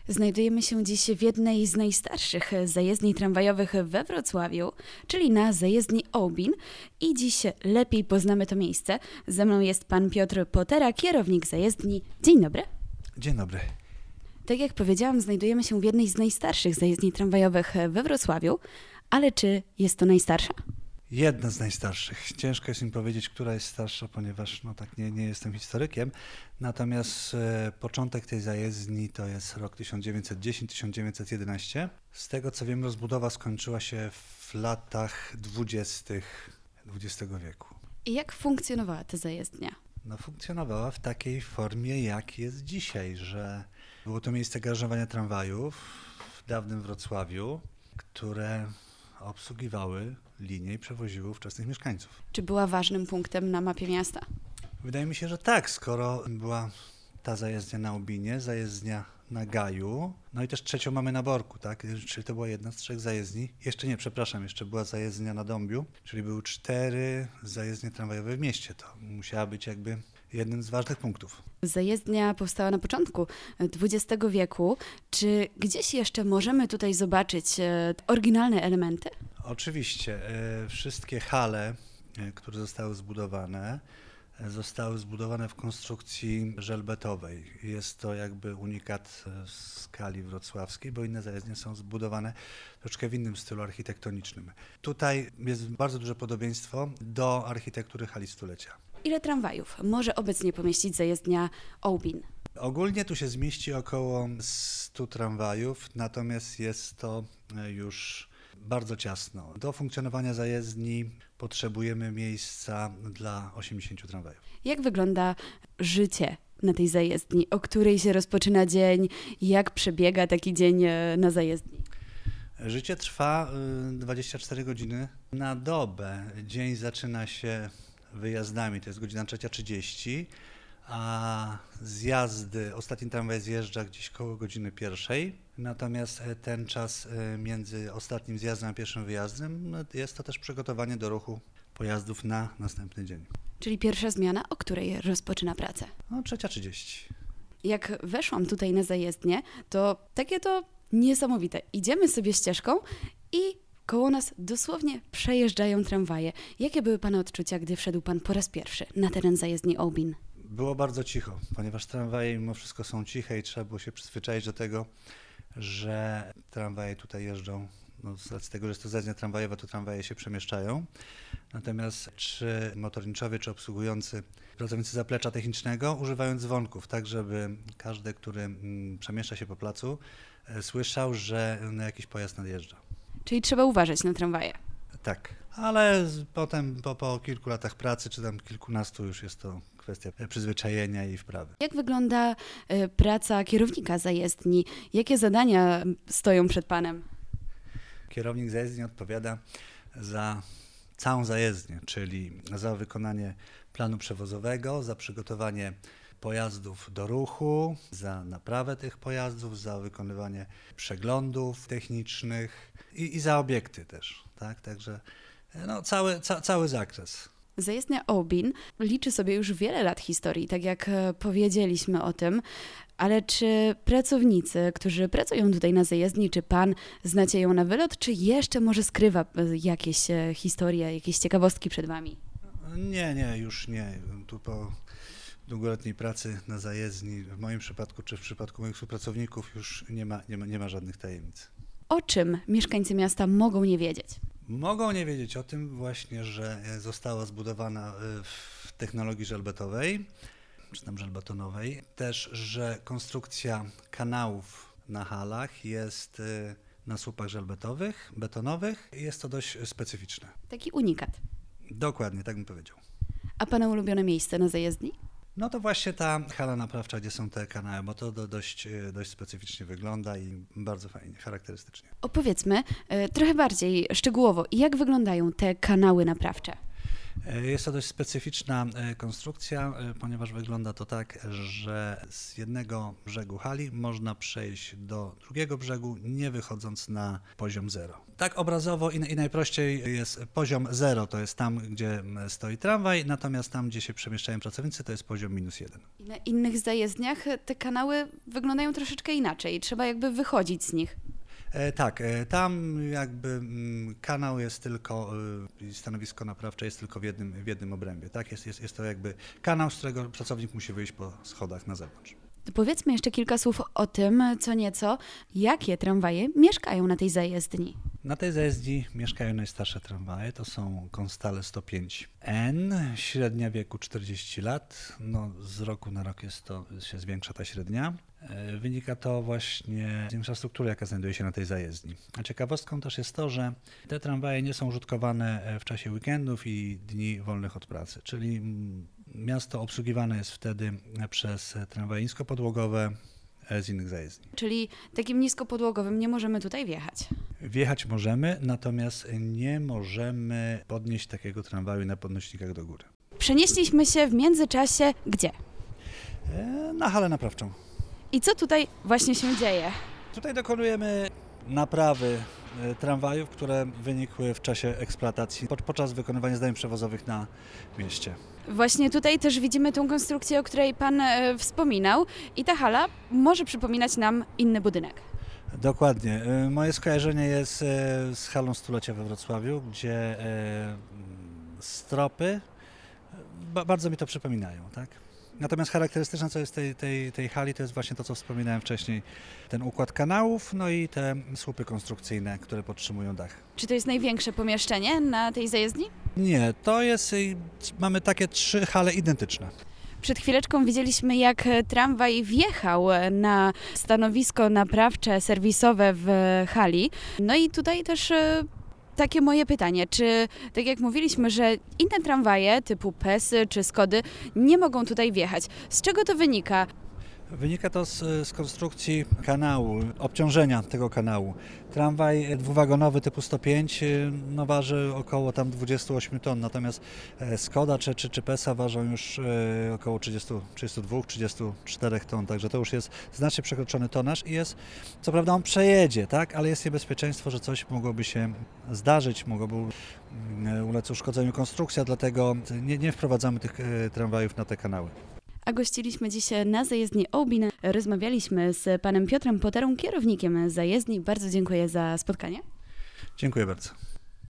Znajdujemy się dziś w jednej z najstarszych zajezdni tramwajowych we Wrocławiu, czyli na zajezdni Ołbin i dziś lepiej poznamy to miejsce. Ze mną jest pan Piotr Potera, kierownik zajezdni. Dzień dobry. Dzień dobry. Tak jak powiedziałam, znajdujemy się w jednej z najstarszych zajezdni tramwajowych we Wrocławiu, ale czy jest to najstarsza? Jedna z najstarszych. Ciężko jest mi powiedzieć, która jest starsza, ponieważ nie jestem historykiem. Natomiast początek tej zajezdni to jest rok 1910-1911. Z tego co wiem, rozbudowa skończyła się w latach 20. XX wieku. I jak funkcjonowała ta zajezdnia? Funkcjonowała w takiej formie, jak jest dzisiaj, że było to miejsce garażowania tramwajów w dawnym Wrocławiu, które obsługiwały linię i przewoziły ówczesnych mieszkańców. Czy była ważnym punktem na mapie miasta? Wydaje mi się, że tak, skoro była ta zajezdnia na Obinie, zajezdnia na Gaju, no i też trzecią mamy na Borku, tak? Czyli to była jedna z trzech zajezdni. Jeszcze była zajezdnia na Dąbiu, czyli były 4 zajezdnie tramwajowe w mieście. To musiała być jakby jednym z ważnych punktów. Zajezdnia powstała na początku XX wieku. Czy gdzieś jeszcze możemy tutaj zobaczyć oryginalne elementy? Oczywiście, wszystkie hale, które zostały zbudowane w konstrukcji żelbetowej. Jest to jakby unikat w skali wrocławskiej, bo inne zajezdnie są zbudowane troszkę w innym stylu architektonicznym. Tutaj jest bardzo duże podobieństwo do architektury hali stulecia. Ile tramwajów może obecnie pomieścić zajezdnia Ołbin? Ogólnie tu się zmieści około 100 tramwajów, natomiast jest to już bardzo ciasno. Do funkcjonowania zajezdni potrzebujemy miejsca dla 80 tramwajów. Jak wygląda życie na tej zajezdni? O której się rozpoczyna dzień? Jak przebiega taki dzień na zajezdni? Życie trwa 24 godziny na dobę. Dzień zaczyna się wyjazdami, to jest godzina 3:30, a zjazdy, ostatni tramwaj zjeżdża gdzieś koło godziny 1:00. Natomiast ten czas między ostatnim zjazdem a pierwszym wyjazdem jest to też przygotowanie do ruchu pojazdów na następny dzień. Czyli pierwsza zmiana, o której rozpoczyna pracę. 3:30. Jak weszłam tutaj na zajezdnię, to takie to niesamowite. Idziemy sobie ścieżką i koło nas dosłownie przejeżdżają tramwaje. Jakie były pana odczucia, gdy wszedł pan po raz pierwszy na teren zajezdni Ołbin? Było bardzo cicho, ponieważ tramwaje mimo wszystko są ciche i trzeba było się przyzwyczaić do tego, że tramwaje tutaj jeżdżą. Z racji tego, że jest to zajezdnia tramwajowa, to tramwaje się przemieszczają. Natomiast czy motorniczowie, czy obsługujący pracownicy zaplecza technicznego używają dzwonków, tak żeby każdy, który przemieszcza się po placu, słyszał, że jakiś pojazd nadjeżdża. Czyli trzeba uważać na tramwaje. Tak, ale potem po kilku latach pracy, czy tam kilkunastu, już jest to kwestia przyzwyczajenia i wprawy. Jak wygląda praca kierownika zajezdni? Jakie zadania stoją przed panem? Kierownik zajezdni odpowiada za całą zajezdnię, czyli za wykonanie planu przewozowego, za przygotowanie pojazdów do ruchu, za naprawę tych pojazdów, za wykonywanie przeglądów technicznych i za obiekty też, tak? Także cały zakres. Zajezdnia Ołbin liczy sobie już wiele lat historii, tak jak powiedzieliśmy o tym, ale czy pracownicy, którzy pracują tutaj na zajezdni, czy pan znacie ją na wylot, czy jeszcze może skrywa jakieś historie, jakieś ciekawostki przed wami? Już nie. Tu po długoletniej pracy na zajezdni, w moim przypadku, czy w przypadku moich współpracowników już nie ma żadnych tajemnic. O czym mieszkańcy miasta mogą nie wiedzieć? Mogą nie wiedzieć o tym właśnie, że została zbudowana w technologii żelbetowej, czy tam żelbetonowej. Też, że konstrukcja kanałów na halach jest na słupach żelbetowych, betonowych. Jest to dość specyficzne. Taki unikat. Dokładnie, tak bym powiedział. A pana ulubione miejsce na zajezdni? To właśnie ta hala naprawcza, gdzie są te kanały, bo to dość specyficznie wygląda i bardzo fajnie, charakterystycznie. Opowiedzmy trochę bardziej szczegółowo, jak wyglądają te kanały naprawcze. Jest to dość specyficzna konstrukcja, ponieważ wygląda to tak, że z jednego brzegu hali można przejść do drugiego brzegu, nie wychodząc na poziom 0. Tak obrazowo i najprościej jest poziom 0, to jest tam, gdzie stoi tramwaj, natomiast tam, gdzie się przemieszczają pracownicy, to jest poziom -1. I na innych zajezdniach te kanały wyglądają troszeczkę inaczej, trzeba jakby wychodzić z nich. Tak, tam jakby kanał jest tylko, stanowisko naprawcze jest tylko w jednym obrębie. Tak? Jest to jakby kanał, z którego pracownik musi wyjść po schodach na zewnątrz. Powiedzmy jeszcze kilka słów o tym, co nieco, jakie tramwaje mieszkają na tej zajezdni. Na tej zajezdni mieszkają najstarsze tramwaje, to są Constale 105N, średnia wieku 40 lat, no z roku na rok się zwiększa ta średnia. Wynika to właśnie z infrastruktury, jaka znajduje się na tej zajezdni. A ciekawostką też jest to, że te tramwaje nie są użytkowane w czasie weekendów i dni wolnych od pracy, czyli miasto obsługiwane jest wtedy przez tramwaje niskopodłogowe z innych zajezdni. Czyli takim niskopodłogowym nie możemy tutaj wjechać. Wjechać możemy, natomiast nie możemy podnieść takiego tramwaju na podnośnikach do góry. Przenieśliśmy się w międzyczasie gdzie? Na halę naprawczą. I co tutaj właśnie się dzieje? Tutaj dokonujemy naprawy tramwajów, które wynikły w czasie eksploatacji podczas wykonywania zadań przewozowych na mieście. Właśnie tutaj też widzimy tą konstrukcję, o której Pan wspominał i ta hala może przypominać nam inny budynek. Dokładnie. Moje skojarzenie jest z halą stulecia we Wrocławiu, gdzie stropy bardzo mi to przypominają, tak? Natomiast charakterystyczne, co jest tej hali, to jest właśnie to, co wspominałem wcześniej. Ten układ kanałów, no i te słupy konstrukcyjne, które podtrzymują dach. Czy to jest największe pomieszczenie na tej zajezdni? Nie, mamy takie 3 hale identyczne. Przed chwileczką widzieliśmy, jak tramwaj wjechał na stanowisko naprawcze, serwisowe w hali. No i tutaj też takie moje pytanie, czy tak jak mówiliśmy, że inne tramwaje typu PES-y czy Skody nie mogą tutaj wjechać. Z czego to wynika? Wynika to z konstrukcji kanału, obciążenia tego kanału. Tramwaj dwuwagonowy typu 105 waży około tam 28 ton, natomiast Skoda czy PESA ważą już około 32-34 ton, także to już jest znacznie przekroczony tonaż i jest, co prawda on przejedzie, tak, ale jest niebezpieczeństwo, że coś mogłoby się zdarzyć, mogłoby ulec uszkodzeniu konstrukcja, dlatego nie wprowadzamy tych tramwajów na te kanały. A gościliśmy dziś na zajezdni Ołbin. Rozmawialiśmy z panem Piotrem Poterą, kierownikiem zajezdni. Bardzo dziękuję za spotkanie. Dziękuję bardzo.